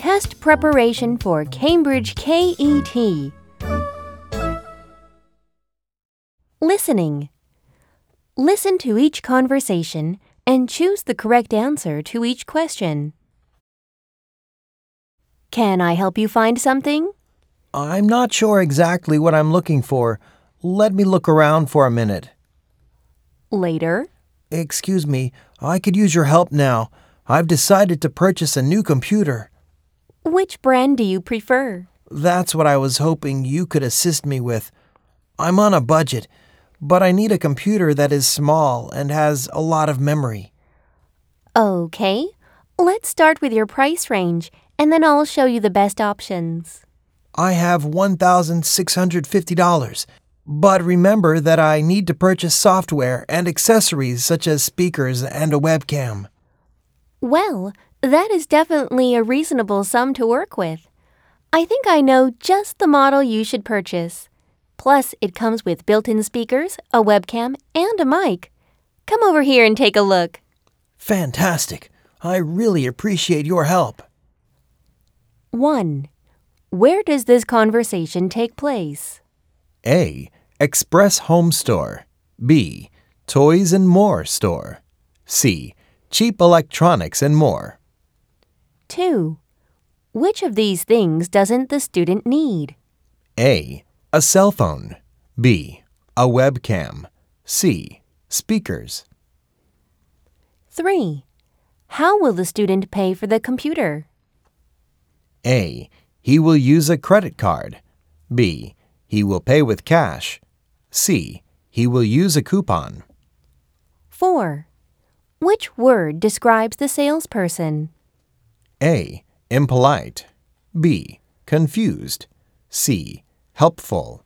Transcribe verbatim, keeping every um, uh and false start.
Test preparation for Cambridge K E T. Listening. Listen to each conversation and choose the correct answer to each question. Can I help you find something? I'm not sure exactly what I'm looking for. Let me look around for a minute. Later. Excuse me, I could use your help now. I've decided to purchase a new computer. Which brand do you prefer? That's what I was hoping you could assist me with. I'm on a budget, but I need a computer that is small and has a lot of memory. Okay, let's start with your price range, and then I'll show you the best options. I have one thousand six hundred fifty dollars, but remember that I need to purchase software and accessories such as speakers and a webcam. Well, that is definitely a reasonable sum to work with. I think I know just the model you should purchase. Plus, it comes with built-in speakers, a webcam, and a mic. Come over here and take a look. Fantastic! I really appreciate your help. one. Where does this conversation take place? A. Express Home Store. B. Toys and More Store. C. Cheap Electronics and More. two. Which of these things doesn't the student need? A. A cell phone. B. A webcam. C. Speakers. three. How will the student pay for the computer? A. He will use a credit card. B. He will pay with cash. C. He will use a coupon. four. Which word describes the salesperson? A. Impolite. B. Confused. C. Helpful.